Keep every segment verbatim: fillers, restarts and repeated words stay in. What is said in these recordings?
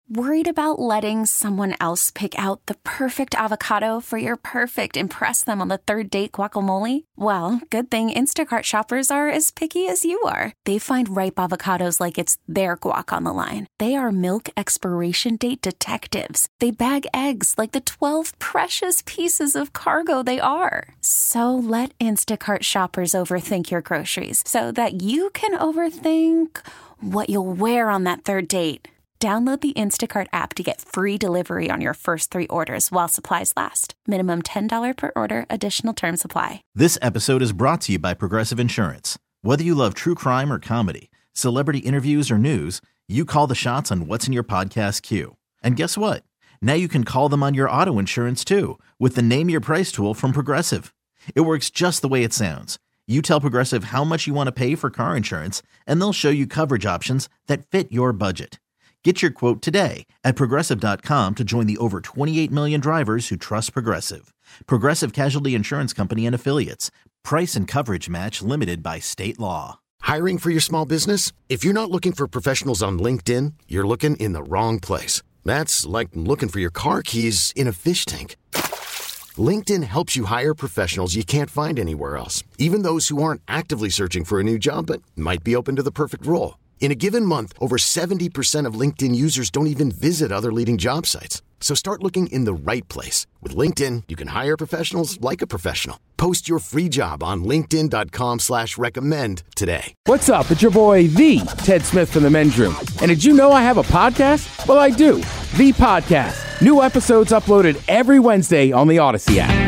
Worried about letting someone else pick out the perfect avocado for your perfect impress them on the third date guacamole? Well, good thing Instacart shoppers are as picky as you are. They find ripe avocados like it's their guac on the line. They are milk expiration date detectives. They bag eggs like the twelve precious pieces of cargo they are. So let Instacart shoppers overthink your groceries so that you can overthink what you'll wear on that third date. Download the Instacart app to get free delivery on your first three orders while supplies last. Minimum ten dollars per order. Additional terms apply. This episode is brought to you by Progressive Insurance. Whether you love true crime or comedy, celebrity interviews or news, you call the shots on what's in your podcast queue. And guess what? Now you can call them on your auto insurance too with the Name Your Price tool from Progressive. It works just the way it sounds. You tell Progressive how much you want to pay for car insurance, and they'll show you coverage options that fit your budget. Get your quote today at Progressive dot com to join the over twenty-eight million drivers who trust Progressive. Progressive Casualty Insurance Company and Affiliates. Price and coverage match limited by state law. Hiring for your small business? If you're not looking for professionals on LinkedIn, you're looking in the wrong place. That's like looking for your car keys in a fish tank. LinkedIn helps you hire professionals you can't find anywhere else, even those who aren't actively searching for a new job but might be open to the perfect role. In a given month, over seventy percent of LinkedIn users don't even visit other leading job sites. So start looking in the right place. With LinkedIn, you can hire professionals like a professional. Post your free job on linkedin dot com slash recommend today. What's up? It's your boy, the Ted Smith from the Men's Room. And did you know I have a podcast? Well, I do. The Podcast. New episodes uploaded every Wednesday on the Odyssey app.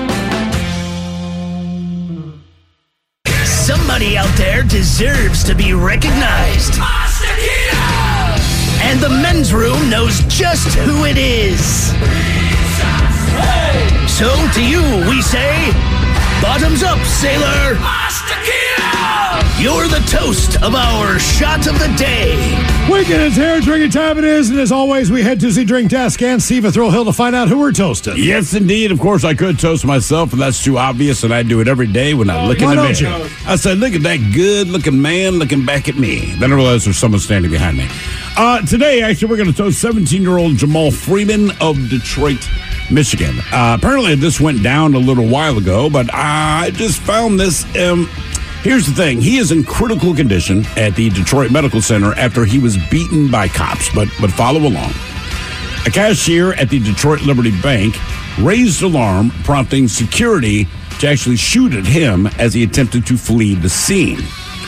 Somebody out there deserves to be recognized. And the Men's Room knows just who it is. So to you, we say, bottoms up, sailor. You're the toast of our shot of the day. Weekend is here, drinking time it is, and as always, we head to the drink desk and Steve Thrill Hill to find out who we're toasting. Yes, indeed. Of course, I could toast myself, and that's too obvious, and I do it every day when I look in Why the don't mirror. you? I say, look at that good-looking man looking back at me. Then I realize there's someone standing behind me. Uh, today, actually, we're going to toast seventeen-year-old Jamal Freeman of Detroit, Michigan. Uh, apparently, this went down a little while ago, but I just found this... Um, Here's the thing. He is in critical condition at the Detroit Medical Center after he was beaten by cops, but but follow along. A cashier at the Detroit Liberty Bank raised alarm, prompting security to actually shoot at him as he attempted to flee the scene.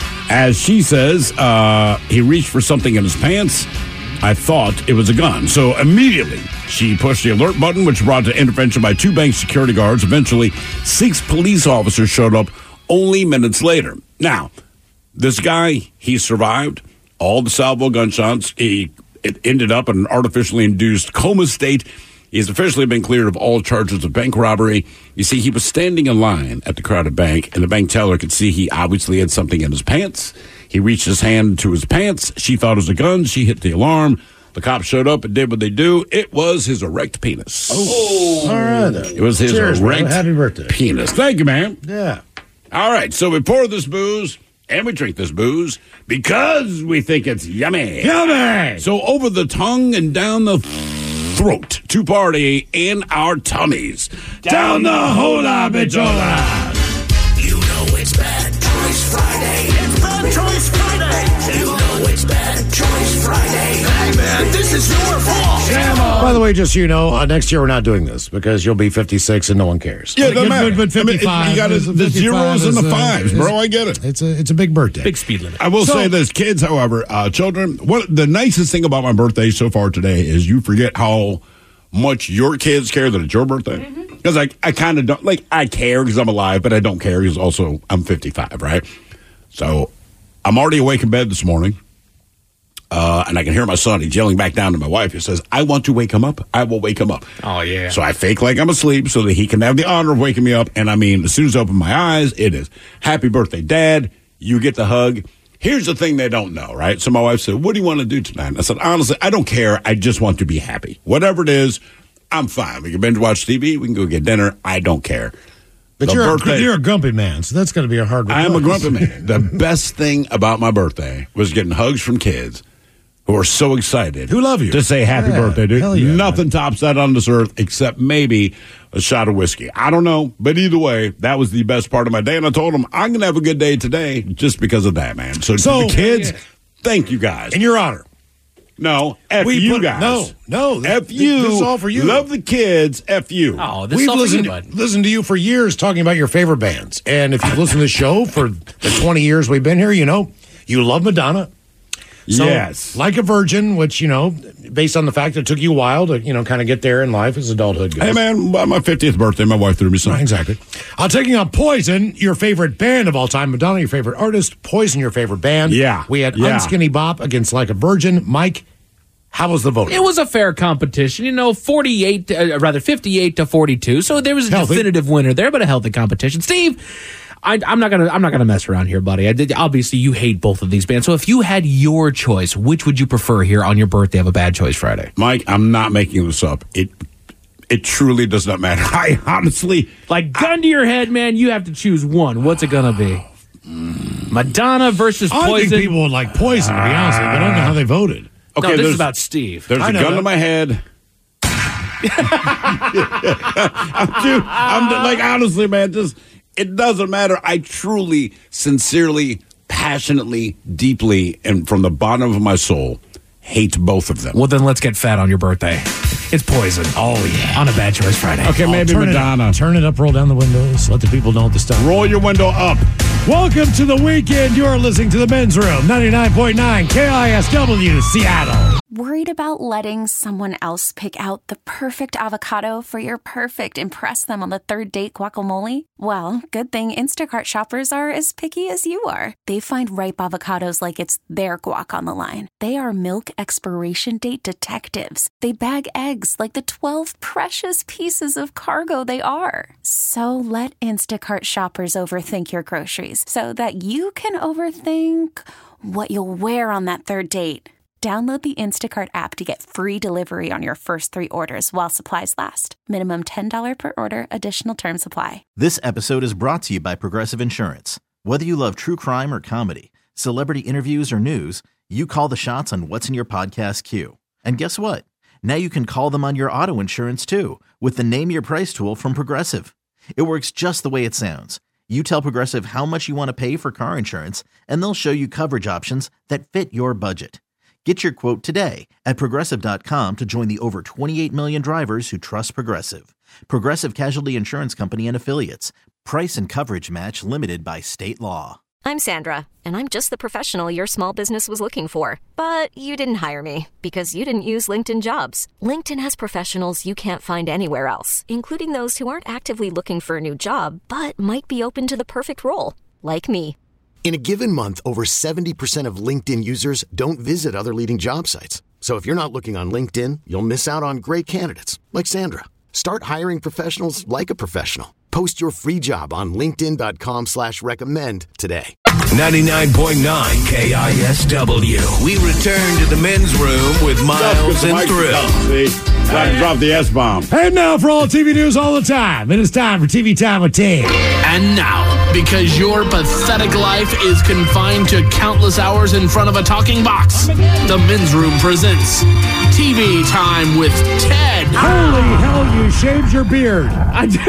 As she says, uh, he reached for something in his pants. I thought it was a gun. So immediately, she pushed the alert button, which brought to intervention by two bank security guards. Eventually, six police officers showed up only minutes later. Now, this guy, he survived all the salvo gunshots. He it ended up in an artificially induced coma state. He's officially been cleared of all charges of bank robbery. You see, he was standing in line at the crowded bank, and the bank teller could see he obviously had something in his pants. He reached his hand to his pants. She thought it was a gun. She hit the alarm. The cops showed up and did what they do. It was his erect penis. Oh, all right. Then. It was his Cheers, erect brother. Happy birthday. penis. Thank you, man. Yeah. All right, so we pour this booze, and we drink this booze because we think it's yummy. Yummy! So over the tongue and down the throat to party in our tummies. Down the hola bichola. You know it's Bad Choice Friday. It's Bad Choice Friday. You know it's Bad Choice Friday. Hey, man, this is your fault. By the way, just so you know, uh, next year we're not doing this because you'll be fifty-six and no one cares. Yeah, But- doesn't matter. but, but fifty-five. I mean, you got is- the fifty-five zeros and is, the uh, fives, is- bro. I get it. It's a it's a big birthday. Big speed limit. I will So- say this, kids, however, uh, children, what the nicest thing about my birthday so far today is you forget how much your kids care that it's your birthday. Because I, I kind of don't, like, I care because I'm alive, but I don't care because also I'm fifty-five, right? So I'm already awake in bed this morning, uh, and I can hear my son. He's yelling back down to my wife. He says, I want to wake him up. I will wake him up. Oh, yeah. So I fake like I'm asleep so that he can have the honor of waking me up. And I mean, as soon as I open my eyes, it is happy birthday, Dad. You get the hug. Here's the thing they don't know, right? So my wife said, what do you want to do tonight? And I said, honestly, I don't care. I just want to be happy. Whatever it is, I'm fine. We can binge watch T V. We can go get dinner. I don't care. But The you're birthday- a, you're a grumpy man, so that's going to be a hard. I am a request. grumpy man. The best thing about my birthday was getting hugs from kids who are so excited. Who love you. To say happy Yeah, birthday, dude. hell yeah, Nothing man. tops that on this earth except maybe a shot of whiskey. I don't know, but either way, that was the best part of my day. And I told them I'm going to have a good day today just because of that, man. So, So- to the kids, thank you guys. In your honor. No, F We you put- guys. no, no, this- F you. this is all for you. Love the kids. F you. Oh, this We've is all for listened, you, bud. listened to you for years talking about your favorite bands. And if you've listened to the show for the twenty years we've been here, you know, you love Madonna. So, Yes. Like a Virgin, which, you know, based on the fact that it took you a while to, you know, kind of get there in life as adulthood goes. Hey, man, by my fiftieth birthday, my wife threw me some. Right, exactly. Uh, taking on Poison, your favorite band of all time. Madonna, your favorite artist. Poison, your favorite band. Yeah, We had yeah. Unskinny Bop against Like a Virgin. Mike, how was the voting? It was a fair competition, you know, forty-eight, uh, rather fifty-eight to forty-two. So there was a Healthy. definitive winner there, but a healthy competition. Steve, I, I'm not gonna, I'm not gonna mess around here, buddy. I did, obviously, you hate both of these bands. So if you had your choice, which would you prefer here on your birthday of a Bad Choice Friday? Mike, I'm not making this up. It it truly does not matter. I honestly, Like gun to your head, man, you have to choose one. What's it gonna be? Madonna versus I Poison. think people would like Poison, to be honest with you, but I don't know how they voted. no, okay, this there's- is about Steve. there's I a know gun that. to my head. I'm, too, I'm like, honestly, man, just it doesn't matter. I truly, sincerely, passionately, deeply, and from the bottom of my soul, hate both of them. Well, then let's get fat on your birthday. It's Poison. Oh yeah, on a Bad Choice Friday. Okay, maybe turn Madonna. It up, turn it up, roll down the windows, let the people know at the stuff. Roll your window up. Welcome to the weekend. You're listening to the Men's Room, ninety-nine point nine K I S W, Seattle. Worried about letting someone else pick out the perfect avocado for your perfect impress them on the third date guacamole? Well, good thing Instacart shoppers are as picky as you are. They find ripe avocados like it's their guac on the line. They are milk expiration date detectives. They bag eggs like the twelve precious pieces of cargo they are. So let Instacart shoppers overthink your groceries so that you can overthink what you'll wear on that third date. Download the Instacart app to get free delivery on your first three orders while supplies last. Minimum ten dollars per order. Additional terms apply. This episode is brought to you by Progressive Insurance. Whether you love true crime or comedy, celebrity interviews or news, you call the shots on what's in your podcast queue. And guess what? Now you can call them on your auto insurance too with the Name Your Price tool from Progressive. It works just the way it sounds. You tell Progressive how much you want to pay for car insurance, and they'll show you coverage options that fit your budget. Get your quote today at Progressive dot com to join the over twenty-eight million drivers who trust Progressive. Progressive Casualty Insurance Company and Affiliates. Price and coverage match limited by state law. I'm Sandra, and I'm just the professional your small business was looking for. But you didn't hire me because you didn't use LinkedIn Jobs. LinkedIn has professionals you can't find anywhere else, including those who aren't actively looking for a new job, but might be open to the perfect role, like me. In a given month, over seventy percent of LinkedIn users don't visit other leading job sites. So if you're not looking on LinkedIn, you'll miss out on great candidates like Sandra. Start hiring professionals like a professional. Post your free job on linkedin dot com slash recommend today. ninety-nine point nine K I S W. We return to the men's room with Miles and Thrill. See, I drop the S bomb. And now for all T V news all the time. It is time for T V Time with Ted. And now, because your pathetic life is confined to countless hours in front of a talking box, the men's room presents T V Time with Ted. Holy hell, you shaved your beard. I did,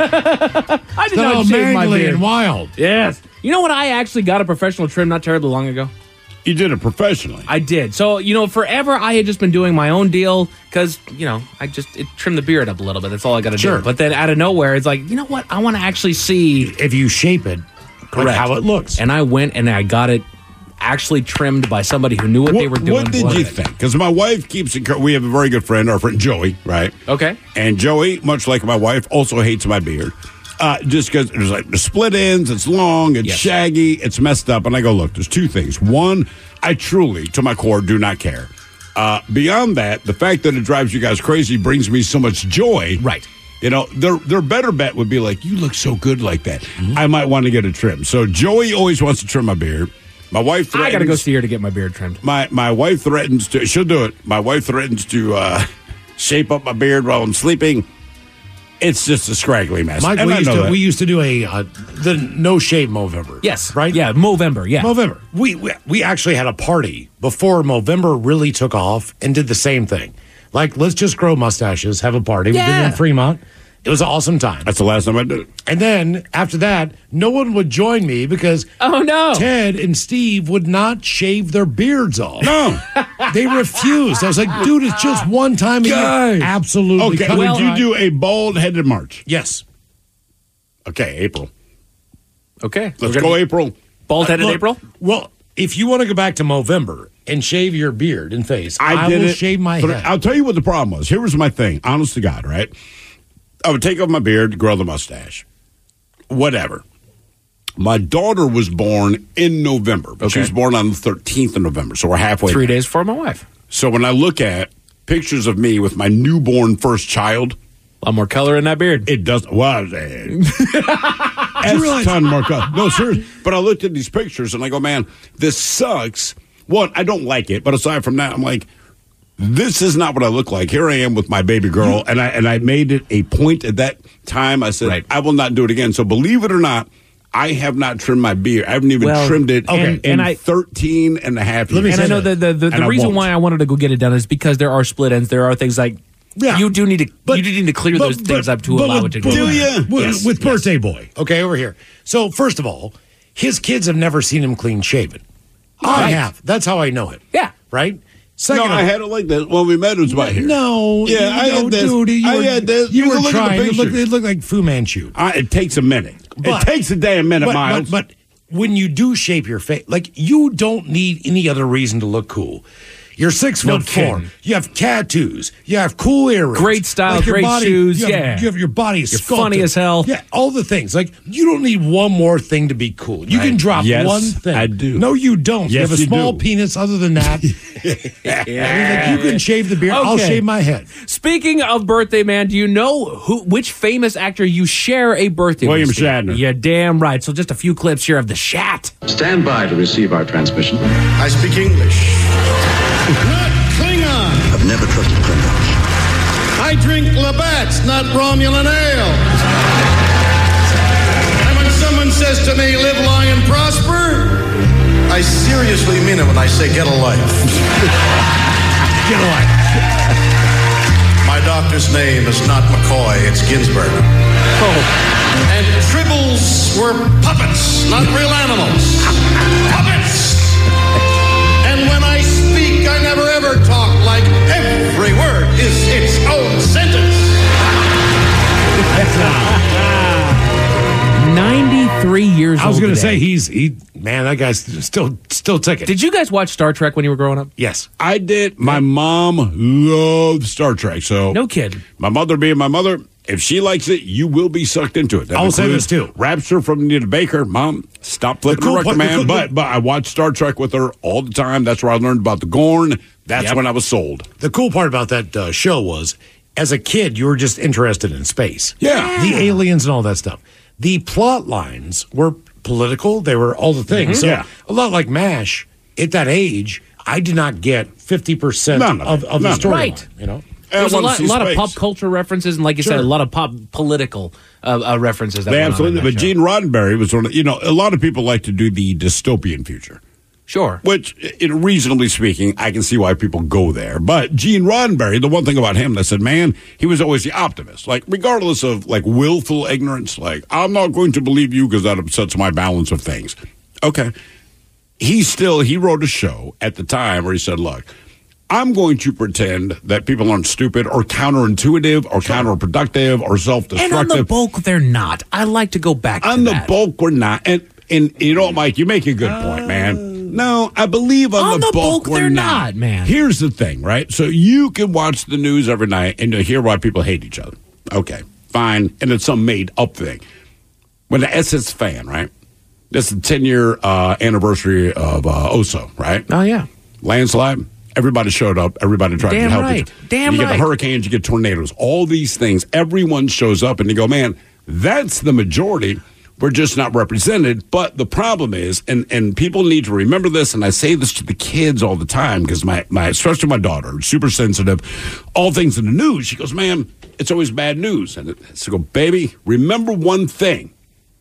I did all not shave my mangly beard. and wild. Yes. You know what? I actually got a professional trim not terribly long ago. You did it professionally. I did. So, you know, forever I had just been doing my own deal because, you know, I just it trimmed the beard up a little bit. That's all I got to Sure. do. But then out of nowhere, it's like, you know what? I want to actually see If you shape it, like Correct. how it looks. And I went and I got it actually trimmed by somebody who knew what, What, they were doing. what did you think? Because my wife keeps it. We have a very good friend, our friend Joey, right? Okay. And Joey, much like my wife, also hates my beard. Uh, just because there's like the split ends, it's long, it's Yes. shaggy, it's messed up. And I go, look, there's two things. One, I truly, to my core, do not care. Uh, beyond that, the fact that it drives you guys crazy brings me so much joy. Right. You know, their their better bet would be like, you look so good like that. Mm-hmm. I might want to get a trim. So Joey always wants to trim my beard. My wife threatens. I got to go see her to get my beard trimmed. My my wife threatens to. She'll do it. My wife threatens to uh, shape up my beard while I'm sleeping. It's just a scraggly mess. Mike, And we I used, know to, that. we used to do a uh, the no shave Movember. Yes. Right? Yeah, Movember. Yeah. Movember. We, we we actually had a party before Movember really took off and did the same thing. Like, let's just grow mustaches, have a party. We did it Yeah. in Fremont. It was an awesome time. That's the last time I did it. And then after that, no one would join me because Oh, no. Ted and Steve would not shave their beards off. No. They refused. I was like, dude, it's just one time a Guys. year. Absolutely. Okay, cut would it you out. do a bald-headed march? Yes. Okay, April. Okay. Let's We're go gonna- April. Bald-headed Look, April? Well, if you want to go back to Movember and shave your beard and face, I, I, did will it, shave my but head. I'll tell you what the problem was. Here was my thing, honest to God, right? I would take off my beard, grow the mustache, whatever. My daughter was born in November. But She Okay. was born on the thirteenth of November, so we're halfway Three there. days before my wife. So when I look at pictures of me with my newborn first child, A lot more color in that beard. it doesn't. Well, a ton more color. No, seriously. But I looked at these pictures and I go, man, this sucks. One, I don't like it. But aside from that, I'm like, this is not what I look like. Here I am with my baby girl, and I and I made it a point at that time. I said, Right. I will not do it again. So believe it or not, I have not trimmed my beard. I haven't even Well, trimmed it okay. in, And I- thirteen and a half years. me And say I know that. the the, the, And the I reason won't. why I wanted to go get it done is because there are split ends. There are things like Yeah. you do need to But- you do need to clear but- those things but- up to but allow with- it to go. but Do in. ya? With, Yes, with yes. birthday boy. Okay, over here. So first of all, his kids have never seen him clean shaven. I Right. have. That's how I know him. Yeah. Right? no, Second I of- had it like this. When we met, it was about here. No. Yeah, I no, had this. Dude, you I were, had this. You You were can look at the trying. It looked, pictures. it looked like Fu Manchu. I, it takes a minute. But- it takes a damn minute, but, Miles. But, but when you do shape your face, like, you don't need any other reason to look cool. You're six No foot four. kidding. You have tattoos. You have cool earrings. Great style, your great body- shoes, You have, yeah. you have your body is You're sculpted. funny as hell. Yeah, all the things. Like, you don't need one more thing to be cool. You can Right. drop Yes, one thing. I do. No, you don't. you Yes, have a you small do. penis. Other than that, I mean, like, you can shave the beard. I'll Okay. shave my head. Speaking of birthday man, do you know who which famous actor you share a birthday William with? Steve? Shatner. Yeah, damn right. So just a few clips here of the Shat. Stand by to receive our transmission. I speak English. Not Klingon. I've never trusted Klingons. I drink Labatt's, not Romulan ale. And when someone says to me, live, lie, and prosper, I seriously mean it when I say get a life. Get a life. My doctor's name is not McCoy, it's Ginsburg. And tribbles were puppets, not real animals. Puppets! And when I speak, I never ever talk like every word is its own sentence. ninety-three years old. I was going to today. say he's he. Man, that guy's still still ticking. Did you guys watch Star Trek when you were growing up? yes. I did. My mom loved Star Trek, so No kidding. my mother being my mother, if she likes it, you will be sucked into it. That I will say includes this, too. Rapture from Nita Baker. Mom, stop flipping cool the record, part- the man. cool- but but I watched Star Trek with her all the time. That's where I learned about the Gorn. That's Yep. when I was sold. The cool part about that uh, show was, as a kid, you were just interested in space. Yeah. The aliens and all that stuff. The plot lines were political. They were all the things. So Yeah. a lot like MASH, at that age, I did not get fifty percent None of of, it. of the None of it. storyline. Right. You know? There's I a wanna lot, see lot of space. pop culture references, and like you Sure. said, a lot of pop political uh, uh, references. That They went on absolutely. in But that show. Gene Roddenberry was one of, you know, a lot of people like to do the dystopian future. Sure. Which, in reasonably speaking, I can see why people go there. But Gene Roddenberry, the one thing about him, I said, man, he was always the optimist. Like, regardless of, like, willful ignorance, like, I'm not going to believe you because that upsets my balance of things. Okay. He still, he wrote a show at the time where he said, look, I'm going to pretend that people aren't stupid or counterintuitive or counterproductive or And self-destructive. on the bulk, they're not. I like to go back On to the that. bulk, we're not. And, and you know, Mike, you make a good point, man. No, I believe on, On the, the bulk, bulk, we're they're not. not, man. Here's the thing, right? So you can watch the news every night and you'll hear why people hate each other. Okay, fine. And it's some made up thing. When the S S fan, right? This is the ten-year uh, anniversary of uh, Oso, right? Oh, yeah. Landslide. Everybody showed up. Everybody tried Damn to help right. each other. Damn you get right. the hurricanes, you get tornadoes, all these things. Everyone shows up and you go, man, that's the majority. We're just not represented. But the problem is, and, and people need to remember this, and I say this to the kids all the time because my, my, especially my daughter, super sensitive, all things in the news. She goes, man, it's always bad news. And it's to go, baby, remember one thing.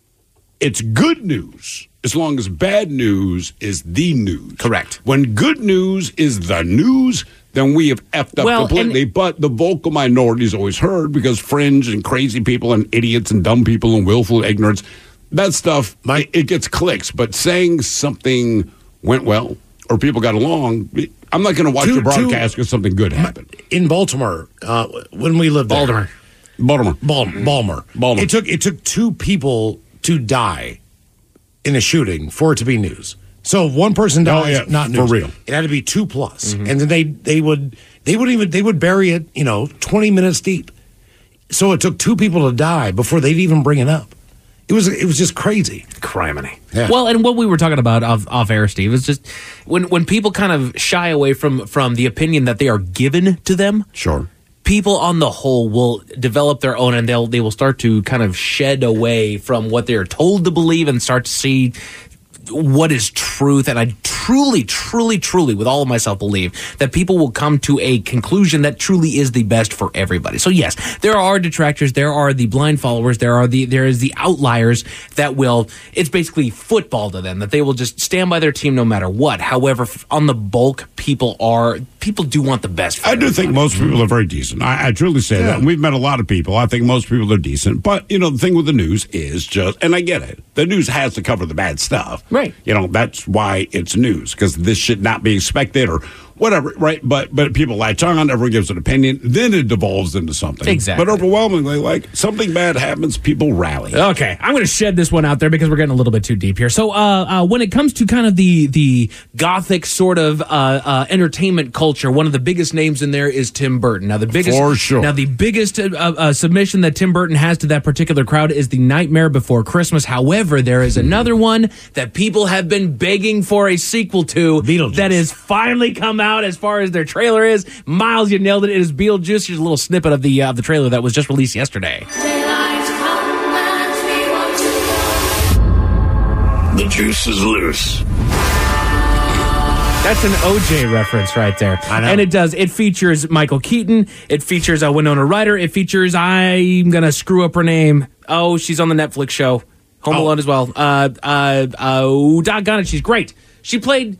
It's good news as long as bad news is the news. Correct. When good news is the news, then we have effed up Well, completely. and- But the vocal minority is always heard because fringe and crazy people and idiots and dumb people and willful ignorance, that stuff, My- it, it gets clicks. But saying something went well or people got along, I'm not going to watch Two- a broadcast because something good happened. In Baltimore, uh, when we lived there. Baltimore. Baltimore. Bal- Balmer. Balmer. It took it took two people to die in a shooting for it to be news. So if one person dies, Oh, yeah, not for news. real. It had to be two plus, and then they they would they would even they would bury it, you know, twenty minutes deep. So it took two people to die before they'd even bring it up. It was it was just crazy. Criminy. Yeah. Well, and what we were talking about off, off air, Steve, is just when when people kind of shy away from from the opinion that they are given to them. Sure. People on the whole will develop their own, and they'll they will start to kind of shed away from what they're told to believe and start to see what is truth. And I truly, truly, truly, with all of myself, believe that people will come to a conclusion that truly is the best for everybody. So yes, there are detractors, there are the blind followers, there are the there is the outliers that will. It's basically football to them, that they will just stand by their team no matter what. However, on the bulk, people are people do want the best. For I do think everybody. most people are very decent. I, I truly say that. And we've met a lot of people. I think most people are decent. But, you know, the thing with the news is just, and I get it, the news has to cover the bad stuff. Right. You know, that's why it's news, because this should not be expected or whatever, right? But but people latch on, everyone gives an opinion, then it devolves into something. Exactly. But overwhelmingly, like, something bad happens, people rally. Okay, I'm going to shed this one out there because we're getting a little bit too deep here. So, uh, uh, when it comes to kind of the the gothic sort of uh, uh, entertainment culture, one of the biggest names in there is Tim Burton. Now, the biggest, For sure. Now, the biggest uh, uh, submission that Tim Burton has to that particular crowd is The Nightmare Before Christmas. However, there is another one that people have been begging for a sequel to Beetlejuice. that has finally come out as far as their trailer is. Miles, you nailed it. It is Beetlejuice. Here's a little snippet of the uh, of the trailer that was just released yesterday. The juice is loose. That's an O J reference right there. I know. And it does. It features Michael Keaton. It features uh, Winona Ryder. It features, I'm going to screw up her name. Oh, she's on the Netflix show. Home Oh. Alone as well. Uh, uh, oh, doggone it. She's great. She played,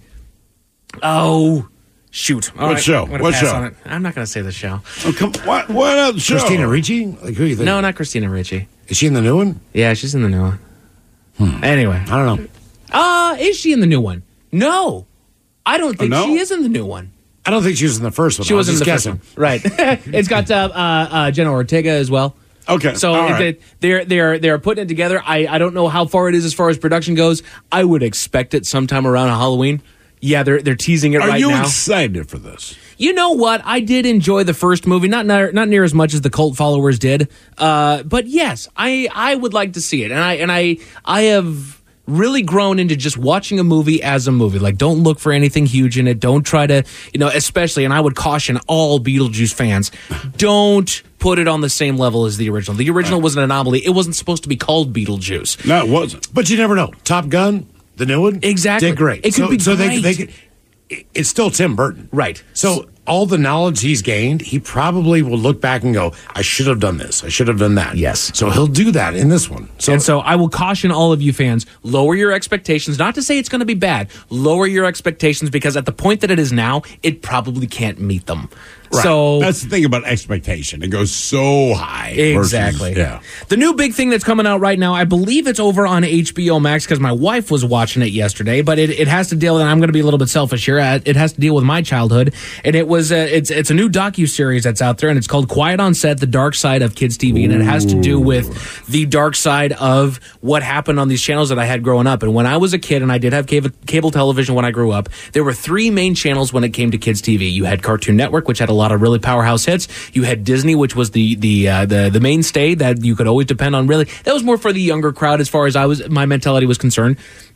oh, shoot. All What right, show? I'm gonna What pass show? on it. I'm not going to say the show. Oh, come, what, what other show? Christina Ricci? Like who do you think? No, not Christina Ricci. Is she in the new one? Yeah, she's in the new one. Anyway. I don't know. Uh, is she in the new one? No. I don't think no? she is in the new one. I don't think she was in the first one. She I was wasn't in the just first guessing. one. Right. It's got uh, uh, uh, Jenna Ortega as well. Okay. So all it- right. they're they're they're putting it together. I, I don't know how far it is as far as production goes. I would expect it sometime around Halloween. Yeah, they're they're teasing it Are right you now. excited for this? You know what? I did enjoy the first movie, not not, not near as much as the cult followers did. Uh, but yes, I I would like to see it, and I and I I have really grown into just watching a movie as a movie. Like, don't look for anything huge in it. Don't try to, you know, especially, and I would caution all Beetlejuice fans, don't put it on the same level as the original. The original was an anomaly. It wasn't supposed to be called Beetlejuice. No, it wasn't. But you never know. Top Gun, the new one, Exactly. did great. It could so, be so They, great. they could, it- it's still Tim Burton, Right. So all the knowledge he's gained, he probably will look back and go, "I should have done this. I should have done that." Yes. So he'll do that in this one. So, And so I will caution all of you fans, lower your expectations. Not to say it's going to be bad. Lower your expectations, because at the point that it is now, it probably can't meet them. Right. So that's the thing about expectation. It goes so high. versus- exactly. yeah. The new big thing that's coming out right now, I believe it's over on H B O Max because my wife was watching it yesterday. But it, it has to deal, and I'm going to be a little bit selfish here. uh, It has to deal with my childhood, and it was uh, it's it's a new docu-series that's out there, and it's called Quiet on Set: The Dark Side of Kids T V, and it has to do with the dark side of what happened on these channels that I had growing up. And when I was a kid, and I did have cable cable television when I grew up, there were three main channels when it came to Kids T V. You had Cartoon Network, which had a lot of really powerhouse hits. You had Disney, which was the the uh, the the mainstay that you could always depend on. Really, that was more for the younger crowd as far as I was my mentality was concerned.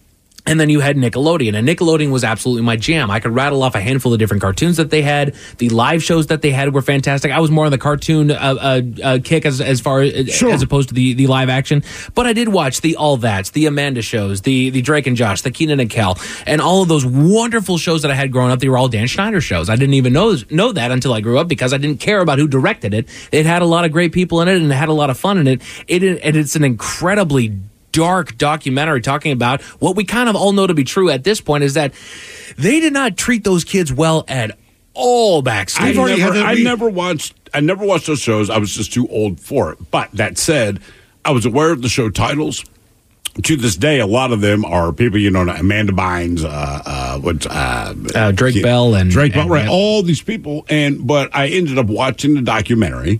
And then you had Nickelodeon, and Nickelodeon was absolutely my jam. I could rattle off a handful of different cartoons that they had. The live shows that they had were fantastic. I was more on the cartoon uh, uh, uh, kick as as far as, sure. as opposed to the, the live action. But I did watch the All That's, the Amanda shows, the the Drake and Josh, the Keenan and Kel, and all of those wonderful shows that I had growing up. They were all Dan Schneider shows. I didn't even know know that until I grew up because I didn't care about who directed it. It had a lot of great people in it, and it had a lot of fun in it. It and it's an incredibly dark documentary talking about what we kind of all know to be true at this point is that they did not treat those kids well at all backstage. I never, I never watched I never watched those shows. I was just too old for it. But that said, I was aware of the show titles. To this day, a lot of them are people, you know, Amanda Bynes, uh, uh, what, uh, uh, Drake yeah, Bell and Drake and, Bell, right? And, all these people, and but I ended up watching the documentary,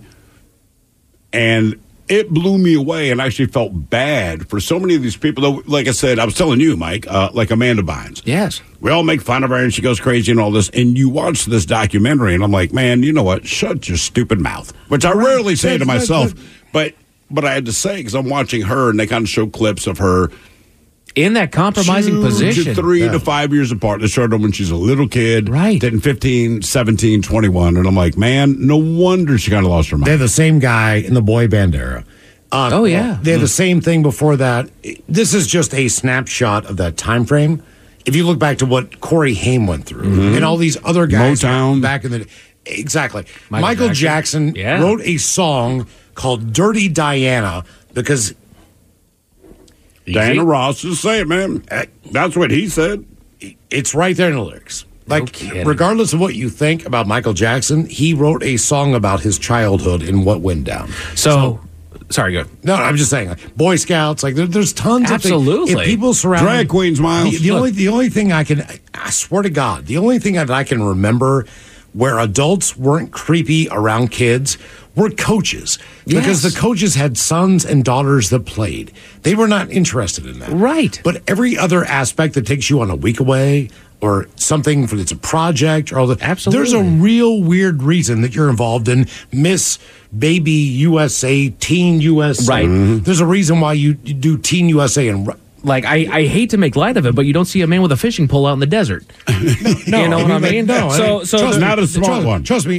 and it blew me away, and I actually felt bad for so many of these people. Though, like I said, I was telling you, Mike, uh, like Amanda Bynes. Yes. We all make fun of her, and she goes crazy and all this. And you watch this documentary, and I'm like, man, you know what? Shut your stupid mouth. Which I right. rarely say to myself, but but I had to say because I'm watching her, and they kind of show clips of her in that compromising two position. To three yeah. to five years apart. They showed her when she's a little kid. Right. Then fifteen, seventeen, twenty-one. And I'm like, man, no wonder she kind of lost her mind. They're the same guy in the boy band era. Um, oh, yeah. They had the same thing before that. This is just a snapshot of that time frame. If you look back to what Corey Haim went through mm-hmm. and all these other guys Motown. back in the exactly. Michael, Michael Jackson, Jackson yeah. wrote a song called Dirty Diana because Diana Easy. Ross, just say it, man. That's what he said. It's right there in the lyrics. Like, no regardless of what you think about Michael Jackson, he wrote a song about his childhood and what went down. So, so sorry, go. No, I'm just saying, like, Boy Scouts, like there, there's tons Absolutely. of things. If people surround drag queens, Miles. The, the only the only thing I can, I swear to God, the only thing that I can remember where adults weren't creepy around kids were coaches. Yes. Because the coaches had sons and daughters that played. They were not interested in that. Right. But every other aspect that takes you on a week away or something for it's a project or all the Absolutely. There's a real weird reason that you're involved in Miss Baby U S A, Teen U S A. Right. Mm-hmm. There's a reason why you, you do Teen U S A and like I, I hate to make light of it, but you don't see a man with a fishing pole out in the desert. no, you know I what I mean? mean? No, so I mean, so trust the, me, not a smart trust, one. Trust me.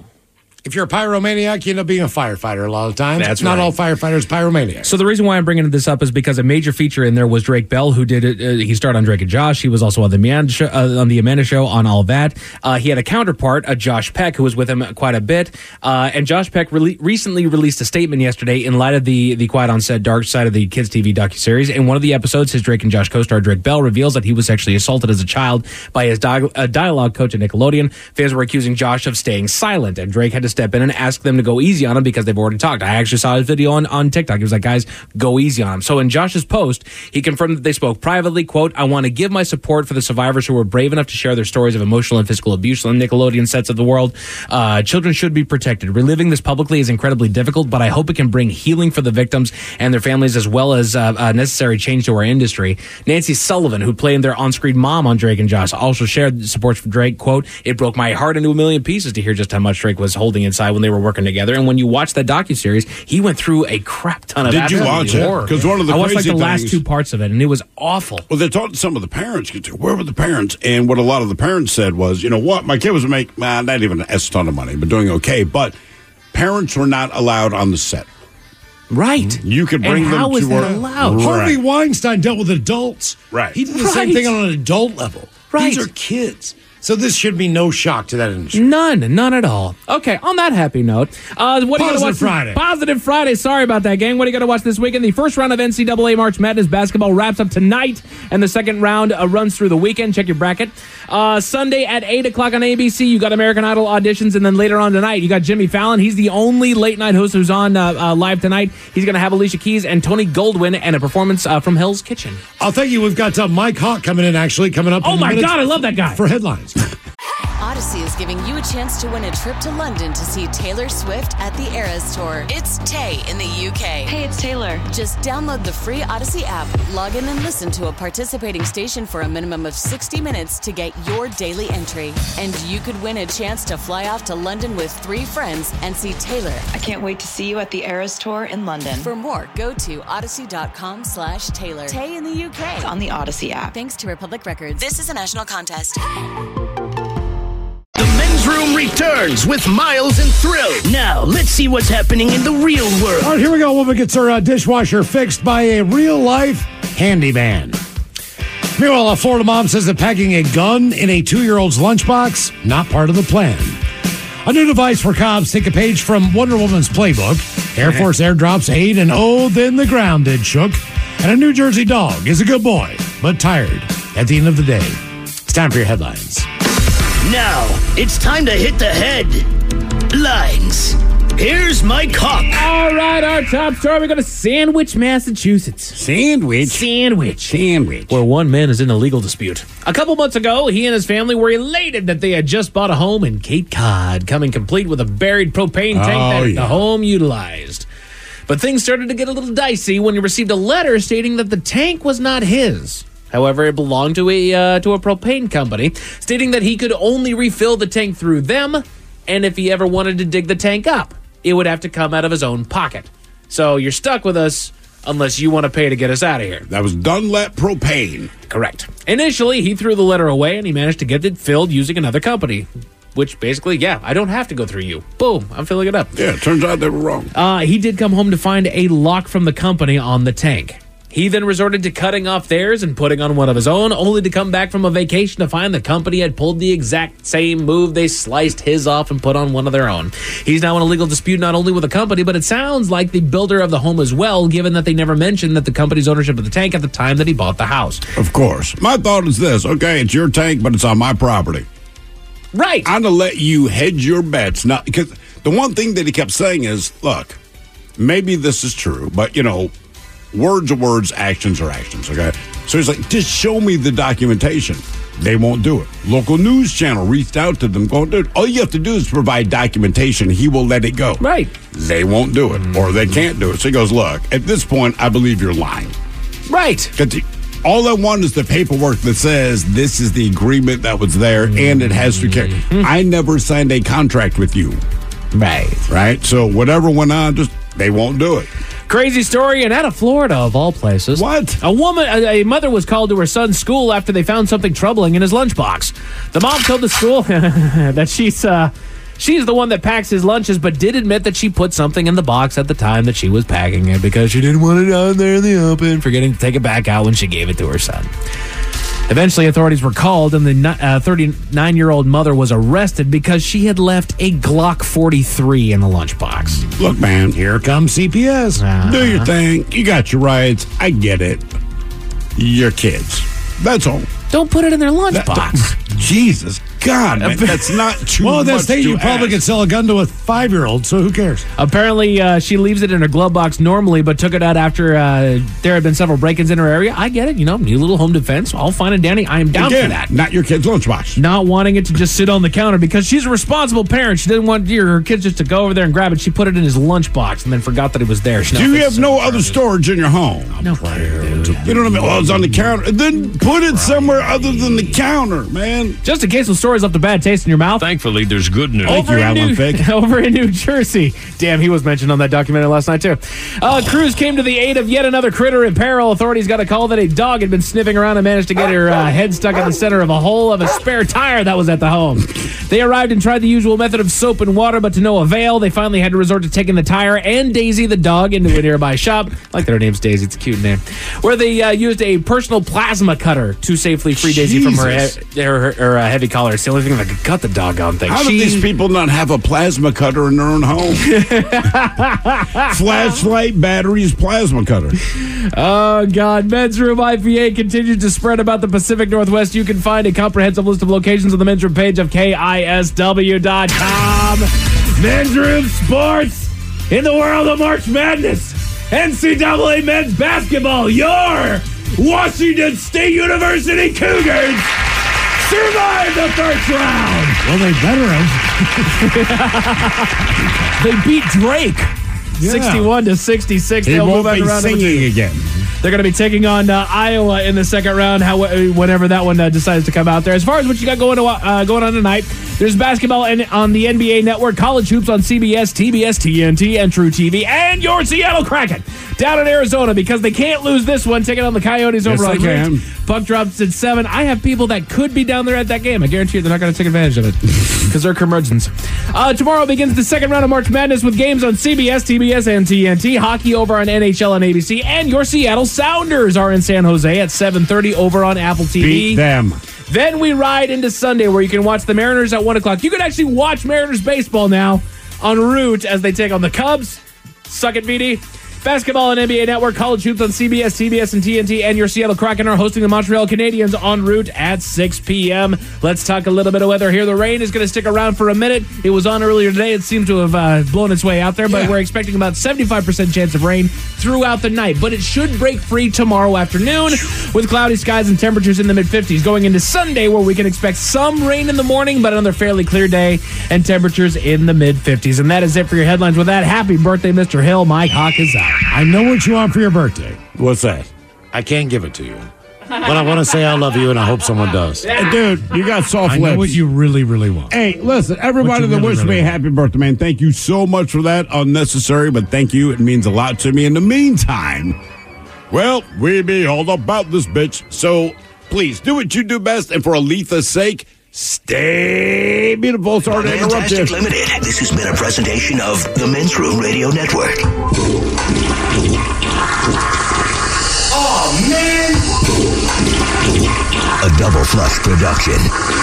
If you're a pyromaniac, you end up being a firefighter a lot of times. That's not right. all firefighters pyromaniacs. So the reason why I'm bringing this up is because a major feature in there was Drake Bell, who did it. Uh, he starred on Drake and Josh. He was also on the Amanda show, uh, on the Amanda show on All That. Uh, he had a counterpart, a Josh Peck, who was with him quite a bit. Uh, and Josh Peck re- recently released a statement yesterday in light of the the Quiet on Set Dark Side of the Kids T V docuseries. In one of the episodes, his Drake and Josh co-star Drake Bell reveals that he was sexually assaulted as a child by his di- uh, dialogue coach at Nickelodeon. Fans were accusing Josh of staying silent, and Drake had to step in and ask them to go easy on him because they've already talked. I actually saw his video on, on TikTok. He was like, guys, go easy on him. So in Josh's post, he confirmed that they spoke privately. Quote, I want to give my support for the survivors who were brave enough to share their stories of emotional and physical abuse on Nickelodeon sets of the world. Uh, children should be protected. Reliving this publicly is incredibly difficult, but I hope it can bring healing for the victims and their families as well as uh, uh, necessary change to our industry. Nancy Sullivan, who played their on-screen mom on Drake and Josh, also shared support for Drake. Quote, it broke my heart into a million pieces to hear just how much Drake was holding inside when they were working together. And when you watch that docuseries, he went through a crap ton of Did you watch it? Because one of the I watched like crazy the last things- two parts of it, and it was awful. Well, they talked to some of the parents. Where were the parents? And what a lot of the parents said was, you know what, my kid was making uh, not even a ton of money, but doing okay. But parents were not allowed on the set. Right. You could bring and them how to is that work. allowed? Right. Harvey Weinstein dealt with adults. Right. He did the Right. same thing on an adult level. Right. These are kids. So this should be no shock to that industry. None, none at all. Okay, on that happy note, uh, what are you going to watch? Positive Friday. Positive Friday. Sorry about that, gang. What are you going to watch this weekend? The first round of N C double A March Madness basketball wraps up tonight, and the second round uh, runs through the weekend. Check your bracket. Uh, Sunday at eight o'clock on A B C, you got American Idol auditions, and then later on tonight, you got Jimmy Fallon. He's the only late-night host who's on uh, uh, live tonight. He's going to have Alicia Keys and Tony Goldwyn and a performance uh, from Hell's Kitchen. I'll thank you. We've got uh, Mike Hawk coming in, actually, coming up. Oh, in my minutes God, I love that guy. For headlines. Odyssey is giving you a chance to win a trip to London to see Taylor Swift at the Eras Tour. It's Tay in the U K. Hey, it's Taylor. Just download the free Odyssey app, log in and listen to a participating station for a minimum of sixty minutes to get your daily entry. And you could win a chance to fly off to London with three friends and see Taylor. I can't wait to see you at the Eras Tour in London. For more, go to odyssey.com slash Taylor. Tay in the U K. It's on the Odyssey app. Thanks to Republic Records. This is a national contest. The Men's Room returns with Miles and Thrill. Now, let's see what's happening in the real world. All right, here we go. Woman gets her uh, dishwasher fixed by a real-life handyman. Meanwhile, a Florida mom says that packing a gun in a two-year-old's lunchbox, not part of the plan. A new device for cops take a page from Wonder Woman's playbook. Air Force airdrops aid, and oh, then the ground did shook. And a New Jersey dog is a good boy, but tired at the end of the day. It's time for your headlines. Now, it's time to hit the headlines. Here's Mike Hawk. All right, our top story. We go to Sandwich, Massachusetts. Sandwich? Sandwich. Sandwich. Where one man is in a legal dispute. A couple months ago, he and his family were elated that they had just bought a home in Cape Cod, coming complete with a buried propane tank Oh, that yeah. the home utilized. But things started to get a little dicey when he received a letter stating that the tank was not his. However, it belonged to a uh, to a propane company, stating that he could only refill the tank through them, and if he ever wanted to dig the tank up, it would have to come out of his own pocket. So you're stuck with us unless you want to pay to get us out of here. That was Dunlap Propane. Correct. Initially, he threw the letter away, and he managed to get it filled using another company. Which basically, yeah, I don't have to go through you. Boom, I'm filling it up. Yeah, it turns out they were wrong. Uh, he did come home to find a lock from the company on the tank. He then resorted to cutting off theirs and putting on one of his own, only to come back from a vacation to find the company had pulled the exact same move. They sliced his off and put on one of their own. He's now in a legal dispute not only with the company, but it sounds like the builder of the home as well, given that they never mentioned that the company's ownership of the tank at the time that he bought the house. Of course. My thought is this. Okay, it's your tank, but it's on my property. Right. I'm going to let you hedge your bets. Not because the one thing that he kept saying is, look, maybe this is true, but, you know, words are words, actions are actions, okay? So he's like, just show me the documentation. They won't do it. Local news channel reached out to them, going, dude, all you have to do is provide documentation. He will let it go. Right. They won't do it, or they can't do it. So he goes, look, at this point, I believe you're lying. Right. All I want is the paperwork that says this is the agreement that was there, and it has to carry. Mm-hmm. I never signed a contract with you. Right. Right? So whatever went on, just they won't do it. Crazy story, and out of Florida, of all places. What? A woman, a, a mother was called to her son's school after they found something troubling in his lunchbox. The mom told the school that she's uh, she's the one that packs his lunches, but did admit that she put something in the box at the time that she was packing it because she didn't want it out there in the open, forgetting to take it back out when she gave it to her son. Eventually, authorities were called, and the uh, thirty-nine-year-old mother was arrested because she had left a Glock forty-three in the lunchbox. Look, man, Here comes C P S. Uh-huh. do your thing. You got your rights. I get it. Your kids. That's all. Don't put it in their lunchbox. Jesus God, man, that's not too Well, in that much state, to you probably ask. could sell a gun to a five-year-old, so who cares? Apparently, uh, she leaves it in her glove box normally, but took it out after uh, there had been several break-ins in her area. I get it, you know, new little home defense. All fine and dandy. I am down Again, for that. not your kid's lunchbox. Not wanting it to just sit on the counter because she's a responsible parent. She didn't want your, her kids just to go over there and grab it. She put it in his lunchbox and then forgot that it was there. She Do you have no other storage in your home? No prayer, dude. You know what I mean? Well, it's on the counter. Then put it somewhere other than the counter, man. Just in case the stories left a bad taste in your mouth. Thankfully, there's good news. Over, you, in Alan New, Fake. over in New Jersey. Damn, he was mentioned on that documentary last night, too. Uh, crews came to the aid of yet another critter in peril. Authorities got a call that a dog had been sniffing around and managed to get her uh, head stuck in the center of a hole of a spare tire that was at the home. They arrived and tried the usual method of soap and water, but to no avail. They finally had to resort to taking the tire and Daisy, the dog, into a nearby shop. I like that her name's Daisy. It's a cute name. Where they uh, used a personal plasma cutter to safely free Daisy from her, he- her, her uh, heavy collar. It's the only thing that could cut the doggone thing. How do She- these people not have a plasma cutter in their own home? Flashlight, batteries, plasma cutter. Oh, God. Men's Room I P A continues to spread about the Pacific Northwest. You can find a comprehensive list of locations on the Men's Room page of K I S W dot com. Men's Room Sports in the world of March Madness. N C double A men's basketball. Your Washington State University Cougars survive the first round. Well, they better have. They beat Drake. Yeah. sixty-one to sixty-six. He They'll won't move back be around to singing again. They're going to be taking on uh, Iowa in the second round, how, whenever that one uh, decides to come out there. As far as what you got going, to, uh, going on tonight, there's basketball in, on the N B A Network, college hoops on C B S, T B S, T N T, and True T V, and your Seattle Kraken down in Arizona because they can't lose this one, taking on the Coyotes over yes, on Root. Puck drops at seven. I have people that could be down there at that game. I guarantee you they're not going to take advantage of it because they're curmudgeons. Uh, tomorrow begins the second round of March Madness with games on C B S, T B S, and T N T. Hockey over on N H L and A B C, and your Seattle Sounders are in San Jose at seven thirty over on Apple T V. Beat them. Then we ride into Sunday where you can watch the Mariners at one o'clock. You can actually watch Mariners baseball now on Root as they take on the Cubs. Suck it, V D. Basketball on N B A Network, college hoops on C B S, T B S, and T N T, and your Seattle Kraken are hosting the Montreal Canadiens en route at six p.m. Let's talk a little bit of weather here. The rain is going to stick around for a minute. It was on earlier today. It seems to have uh, blown its way out there, but yeah. We're expecting about seventy-five percent chance of rain throughout the night. But it should break free tomorrow afternoon with cloudy skies and temperatures in the mid-fifties. Going into Sunday where we can expect some rain in the morning, but another fairly clear day and temperatures in the mid-fifties. And that is it for your headlines. With that, happy birthday, Mister Hill. Mike Hawk is out. I know what you want for your birthday. What's that? I can't give it to you. But I want to say I love you, and I hope someone does. Hey, dude, you got soft I lips. know what you really, really want. Hey, listen, everybody that really, wished really me a want. happy birthday, man, thank you so much for that. Unnecessary, but thank you. It means a lot to me. In the meantime, well, we be all about this bitch. So please do what you do best, and for Aletha's sake, stay beautiful. Sorry to interrupt you. Fantastic Limited. This has been a presentation of the Men's Room Radio Network. Oh, man! A Double Flush production.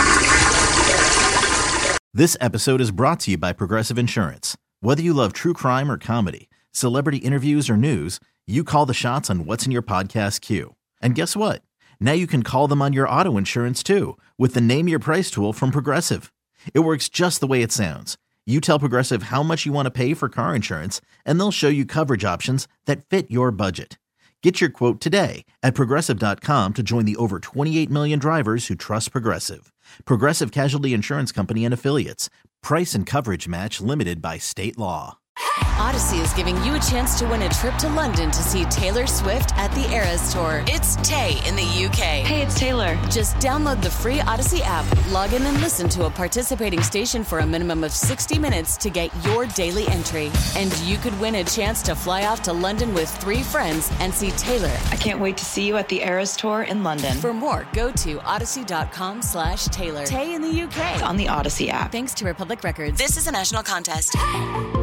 This episode is brought to you by Progressive Insurance. Whether you love true crime or comedy, celebrity interviews or news, you call the shots on what's in your podcast queue. And guess what? Now you can call them on your auto insurance too with the Name Your Price tool from Progressive. It works just the way it sounds. You tell Progressive how much you want to pay for car insurance, and they'll show you coverage options that fit your budget. Get your quote today at Progressive dot com to join the over twenty-eight million drivers who trust Progressive. Progressive Casualty Insurance Company and Affiliates. Price and coverage match limited by state law. Odyssey is giving you a chance to win a trip to London to see Taylor Swift at the Eras Tour. It's Tay in the U K. Hey, it's Taylor. Just download the free Odyssey app, log in and listen to a participating station for a minimum of sixty minutes to get your daily entry. And you could win a chance to fly off to London with three friends and see Taylor. I can't wait to see you at the Eras Tour in London. For more, go to odyssey.com slash Taylor. Tay in the U K. On the Odyssey app. Thanks to Republic Records. This is a national contest.